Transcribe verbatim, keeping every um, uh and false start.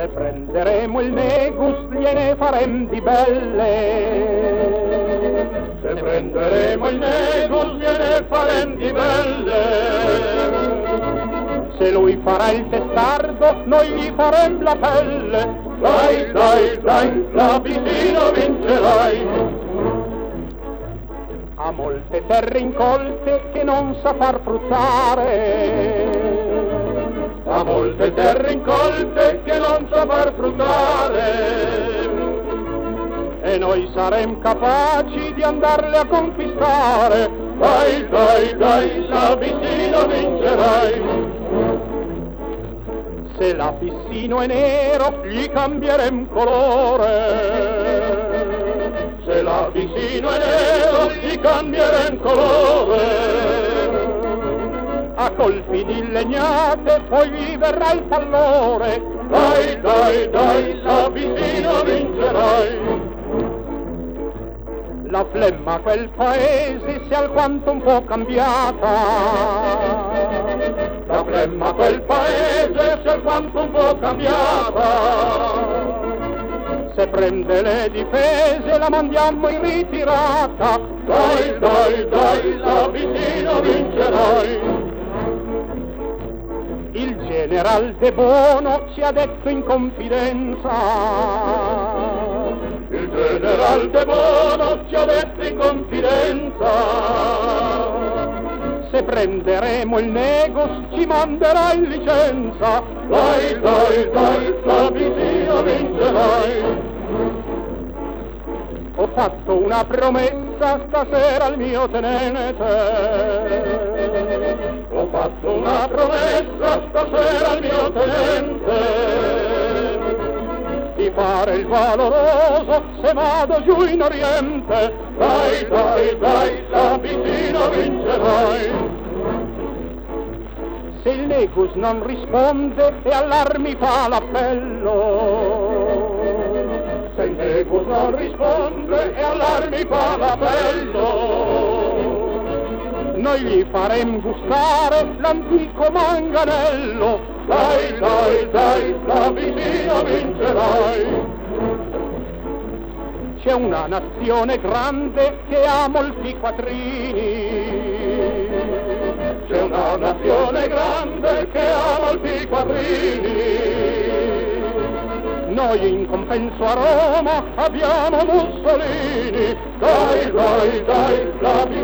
Se prenderemo il Negus gliene farem di belle. Se prenderemo il Negus gliene farem di belle. Se lui farà il testardo noi gli farem la pelle. Dai, dai, dai, la vicino vincerai. Ha molte terre incolte che non sa far fruttare. Ha molte terre incolte che non sa far fruttare. E noi sarem capaci di andarle a conquistare. Dai, dai, dai, l'Abissino vincerai. Se l'Abissino è nero gli cambierem colore. Se l'Abissino è nero gli cambierem colore. A colpi di legnate poi gli verrà il pallore. Dai, dai, dai, l'Abissino vincerai. La flemma quel paese si è alquanto un po' cambiata. La flemma quel paese si è alquanto un po' cambiata. Se prende le difese la mandiamo in ritirata. Dai, dai, dai, l'Abissino vincerai. Il general De Bono ci ha detto in confidenza. Il general De Bono ci ha detto in confidenza. Se prenderemo il Negus ci manderà in licenza. Dai, dai, dai, l'Abissino vincerai. Ho fatto una promessa stasera al mio tenente. Ho fatto una promessa stasera al mio tenente. Di fare il valoroso se vado giù in Oriente. Dai, dai, dai, l'Abissino vincerai. Se il Negus non risponde e all'armi fa l'appello. Se il Negus non risponde e all'armi fa l'appello. Noi gli farem gustare l'antico manganello. Dai, dai, dai, l'Abissino vincerai. C'è una nazione grande che ha molti quattrini. C'è una nazione grande che ha molti quattrini. Noi in compenso a Roma abbiamo Mussolini. Dai, dai, dai, l'Abissino